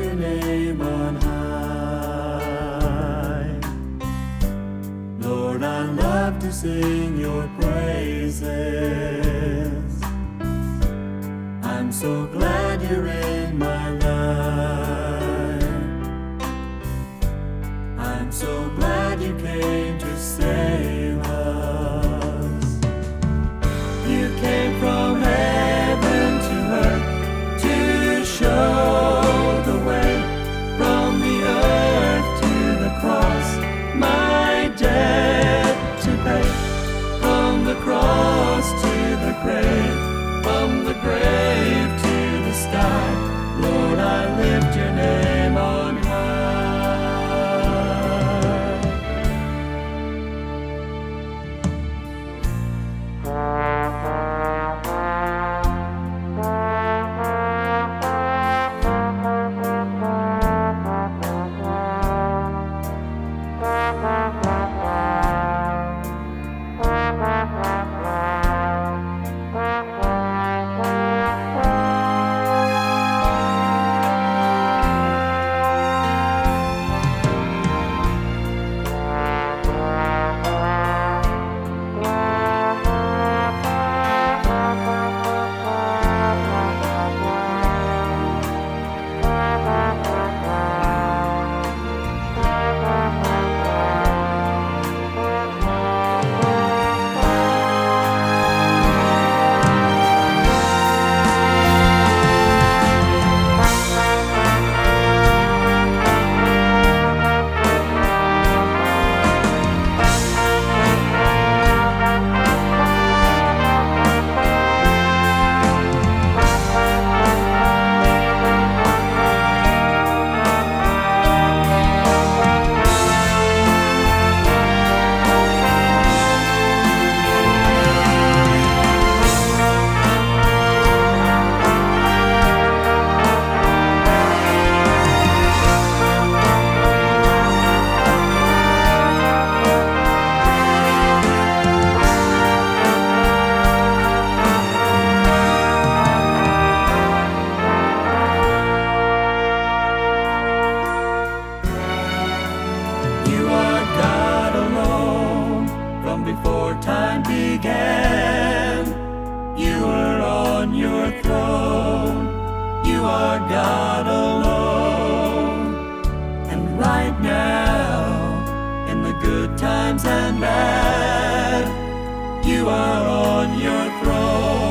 your name on high. Lord, I love to sing your praises. I'm so glad you're in my life. I'm so glad you came to save us. You came from heaven to earth to show the way, from the earth to the cross, my debt to pay, from the cross to the grave, from the grave to the sky. Lord, I lift your name on high. Before time began, you were on your throne. You are God alone. And right now, in the good times and bad, you are on your throne.